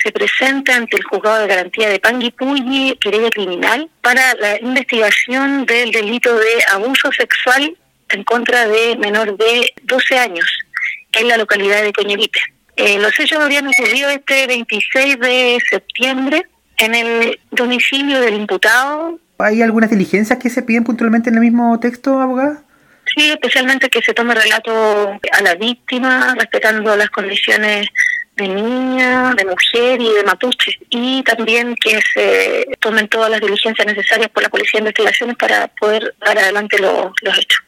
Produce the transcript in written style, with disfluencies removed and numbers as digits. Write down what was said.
se presente ante el Juzgado de Garantía de Panguipulli querella criminal para la investigación del delito de abuso sexual en contra de menor de 12 años en la localidad de Coñaripe. Los hechos habrían ocurrido este 26 de septiembre en el domicilio del imputado. ¿Hay algunas diligencias que se piden puntualmente en el mismo texto, abogada? Sí, especialmente que se tome relato a la víctima, respetando las condiciones de niña, de mujer y de mapuche, y también que se tomen todas las diligencias necesarias por la Policía de Investigaciones para poder dar adelante los hechos.